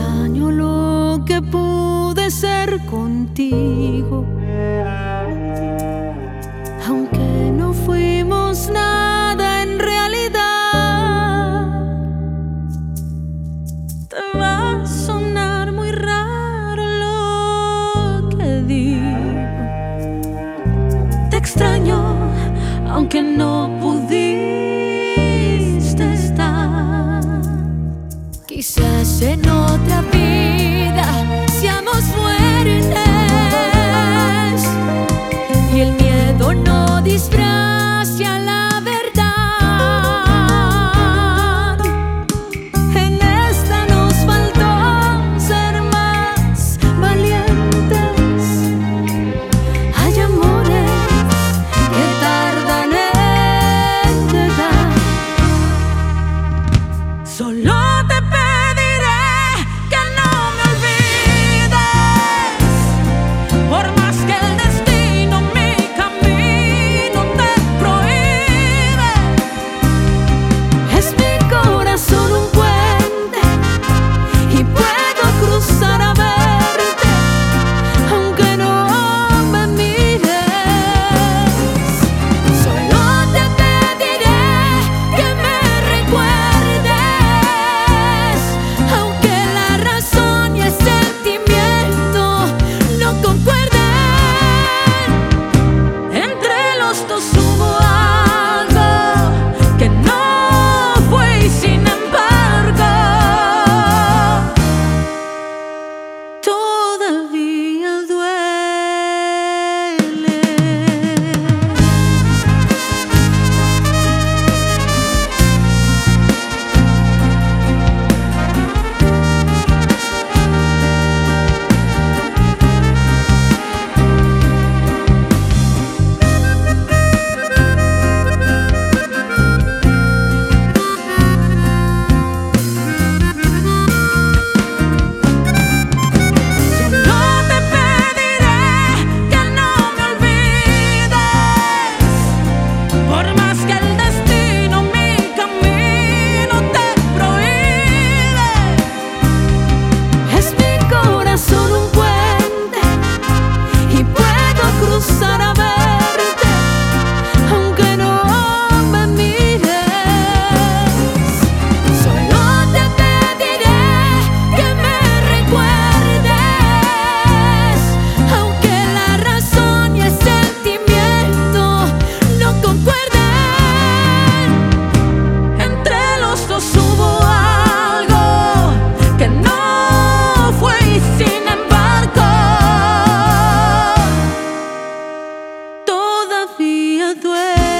Extraño lo que pude ser contigo, aunque no fuimos nada en realidad. Te va a sonar muy raro lo que digo. Te extraño, aunque no pudiste estar. Quizás en otra vida seamos fuertes y el miedo no disfracia la verdad. En esta nos faltó ser más valientes. Hay amores que tardan en llegar. Solo te pediré que no me olvides, por más que el destino mi camino te prohíbe. Es mi corazón un puente y puedo cruzar a verte, aunque no me mires. Solo te pediré que me recuerdes, aunque la razón y el sentimiento no concuerden. Entre los dos hubo algo que no fue y sin embargo todavía duele. No te pediré que no me olvides, por más que el destino mi camino te prohíbe. Es mi corazón un puente y puedo cruzar a verte, aunque no me mires. Solo te pediré que me recuerdes, aunque la razón y el sentimiento no concuerden. Entre los dos hubo algo que no fue y sin embargo todavía duele.